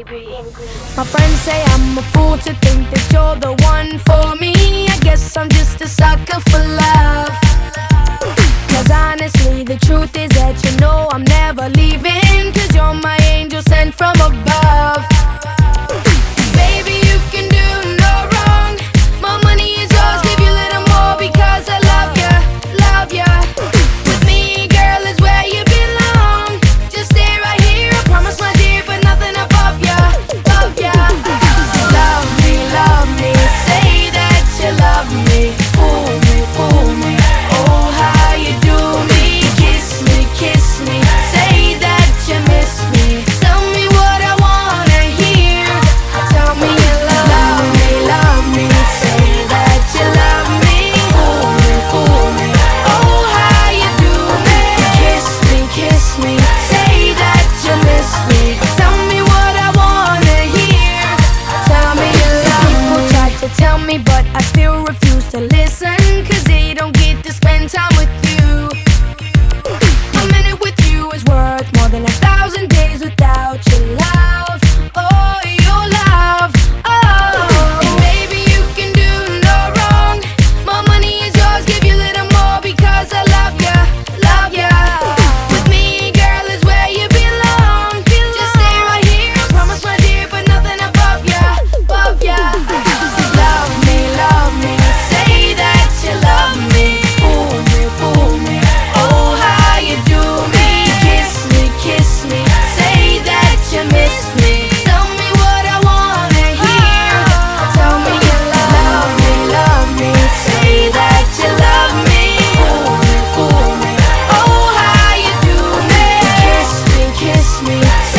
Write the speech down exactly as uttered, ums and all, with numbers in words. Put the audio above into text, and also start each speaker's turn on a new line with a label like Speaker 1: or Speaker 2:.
Speaker 1: My friends say I'm a fool to think that you're the one for me. I guess I'm just a sucker for love. Cause honestly, the truth is that you know I'm never leaving. Cause you're my angel sent from above. Baby, you can do no wrong. My money is yours, give you a little more because I love ya, love ya. With me, girl, is where you belong. Just stay right here, I promise, my dear, but nothing above ya, love ya. Love me, love me, say that you love me. Fool me, fool me, oh how you do me. Kiss me, kiss me, say that you miss me. Tell me what I wanna hear. Tell me you love me, love me, say that you love me. Fool me, fool me, oh how you do me. Kiss me, kiss me, say that you miss me. Tell me what I wanna hear. Tell me you love me. People try to tell me, but I still refuse to listen. Cause they don't get to spend time with you. A minute with you is worth more than a thousand days without your love. Oh, your love. Oh, and baby, you can do no wrong. My money is yours, give you a little more because I love ya, love ya. With me, girl, is where you belong. Just stay right here, I promise, my dear, but nothing above ya, above ya. Love me, love me, say that you love me. Fool me, fool me, oh how you do me. Kiss me, kiss me, say that you miss me. Tell me what I wanna hear. Tell me you love me, love me, say that you love me. Fool me, fool me, oh how you do me. Kiss me, kiss me,